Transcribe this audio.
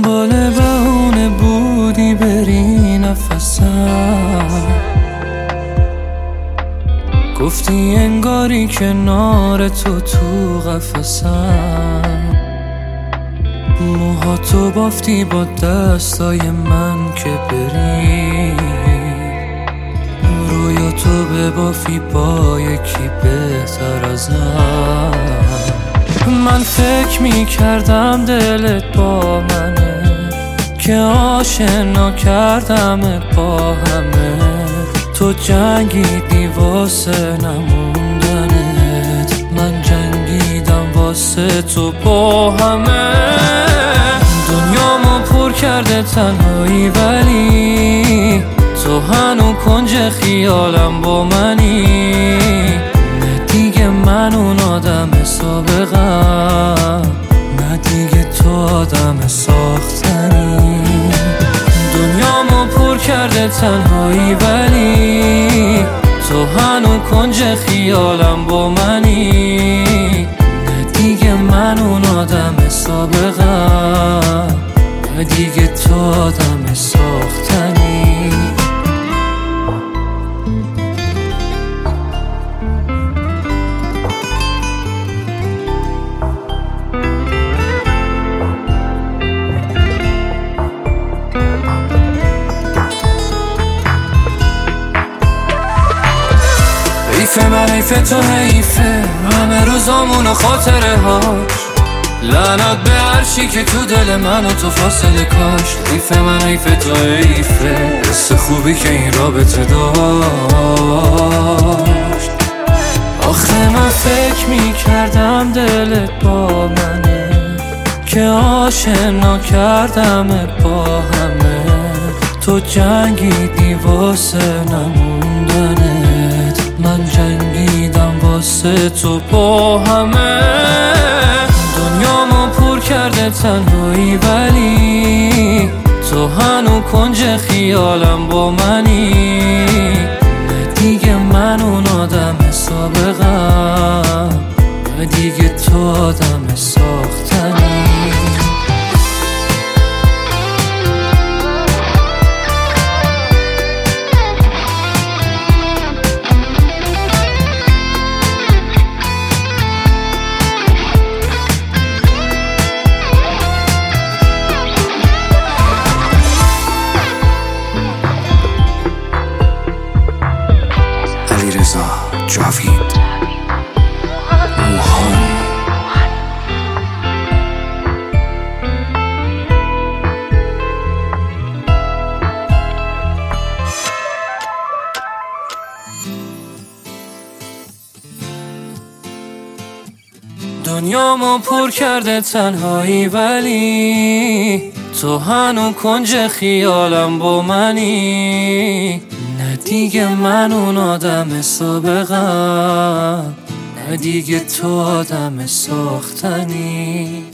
دنبال بهونه بودی بری نفسم، گفتی انگاری کنار تو قفسم. موهاتو بافتی با دستای من که بری، رویاتو ببافی با یکی بهتر ازم. من فکر میکردم دلت با منه، که آشنا کردمت با همه. تو جنگیدی واسه نموندنت، من جنگیدم واسه تو با همه. دنیامو پر کرده تنهایی، ولی تو هنو کنج خیالم با منی. نه دیگه من اون آدم سابقم، نه دیگه تو آدم ساختنی. دنیامو پر کرده تنهایی، ولی تو هنو کنج خیالم با منی. نه دیگه من اون آدم سابقم، نه دیگه تو آدم ساختنی. حیفه من حیفه تو حیفه، همه روزامون و خاطره هاش. لعنت به هرچی که تو دل من و تو فاصله کاشت. حیفه من حیفه تو حیفه، حس خوبی که این رابطه داشت. آخه من فکر میکردم دلت با منه، که آشنا کردمت با همه. تو جنگیدی واسه نموندنت، من جنگیدم واسه تو با همه. دنیامو پر کرده تنهایی، ولی تو هنو کنج خیالم با منی. نه دیگه من اون آدم سابقم، نه دیگه تو آدم ساختنی. جاوید موهان. دنیامو پر کرده تنهایی، ولی تو هنو کنج خیالم با منی. نه دیگه من اون آدم سابقم، نه دیگه تو آدم ساختنی.